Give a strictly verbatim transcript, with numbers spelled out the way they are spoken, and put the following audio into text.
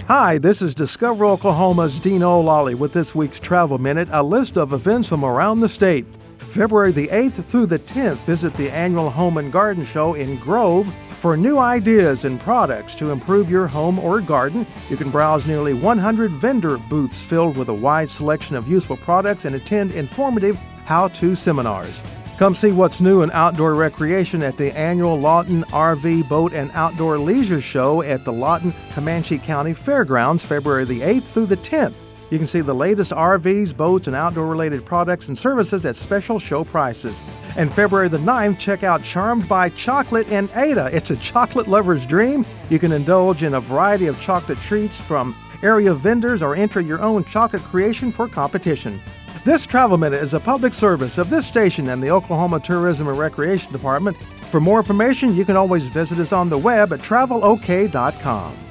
Hi, this is Discover Oklahoma's Dean O'Lally with this week's Travel Minute, a list of events from around the state. February the eighth through the tenth, visit the annual Home and Garden Show in Grove for new ideas and products to improve your home or garden. You can browse nearly one hundred vendor booths filled with a wide selection of useful products and attend informative how-to seminars. Come see what's new in outdoor recreation at the annual Lawton R V Boat and Outdoor Leisure Show at the Lawton Comanche County Fairgrounds, February the eighth through the tenth. You can see the latest R Vs, boats, and outdoor-related products and services at special show prices. And February the ninth, check out Charmed by Chocolate in Ada. It's a chocolate lover's dream. You can indulge in a variety of chocolate treats from area vendors or enter your own chocolate creation for competition. This Travel Minute is a public service of this station and the Oklahoma Tourism and Recreation Department. For more information, you can always visit us on the web at travel o k dot com.